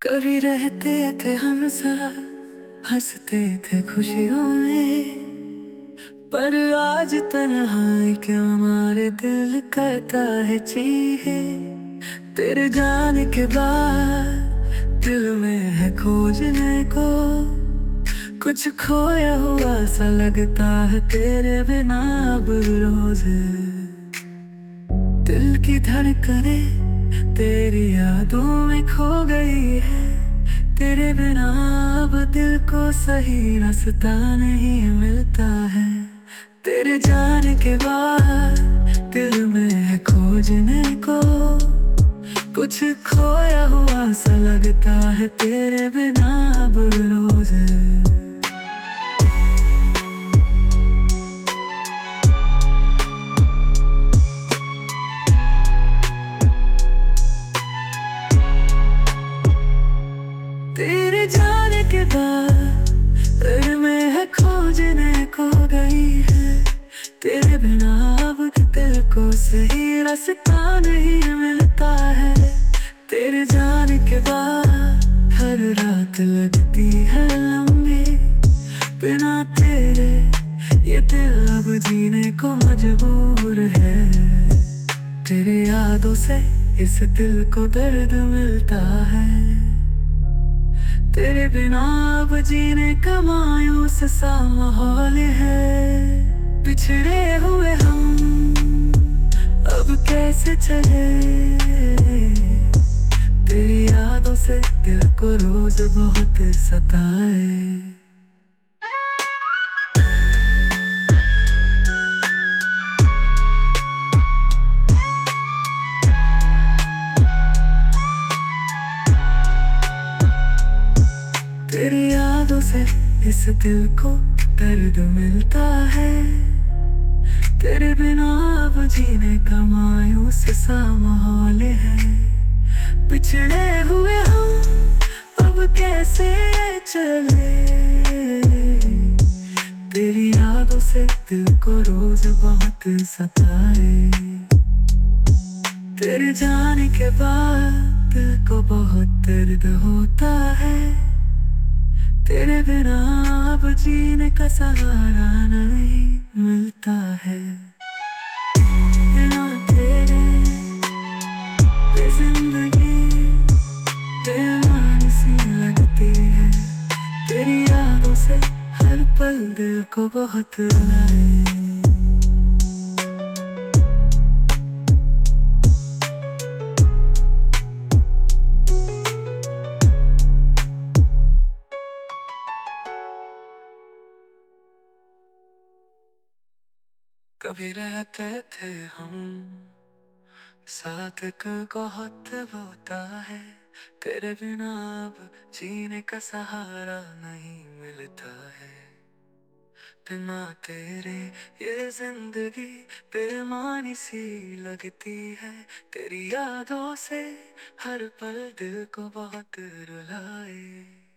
कभी रहते थे हम साथ, हंसते थे खुशियों में। पर आज तन्हाई क्यों हमारे दिल करता है चीखे। तेरे जाने के बाद दिल में है खोजने को, कुछ खोया हुआ सा लगता है तेरे बिना अब रोज। दिल की धड़कने तेरी यादों में खो गई है। तेरे बिना अब दिल को सही रास्ता नहीं मिलता है। तेरे जाने के बाद दिल में है खोजने को, कुछ खोया हुआ सा लगता है तेरे बिना अब रोज। तेरे जाने के बाद दिल में है खोजने को गई है। तेरे बिना अब दिल को सही रास्ता नहीं मिलता है। तेरे जाने के बाद हर रात लगती है लंबी, बिना तेरे ये दिल अब जीने को मजबूर है। तेरी यादों से इस दिल को दर्द मिलता है। तेरे बिना अब जीने का मायूस सा माहौल है। बिछड़े हुए हम अब कैसे चले, तेरी यादों से दिल को रोज बहुत सताए। तेरी यादों से इस दिल को दर्द मिलता है। तेरे बिना अब जीने का मायूस सा माहौल है। बिछड़े हुए हम अब कैसे चले, तेरी यादों से दिल को रोज बहुत सताए। तेरे जाने के बाद दिल को बहुत दर्द होता है। तेरे बिना अब जीने का सहारा नहीं मिलता है। बिना तेरे ये जिंदगी बेमानी सी लगती है। तेरी यादों से हर पल दिल को बहुत रुलाए। कभी रहते थे हम साथ, एक बहुत होता है। तेरे बिना अब जीने का सहारा नहीं मिलता है। बिना तेरे ये जिंदगी बेमानी सी लगती है। तेरी यादों से हर पल दिल को बहुत रुलाए।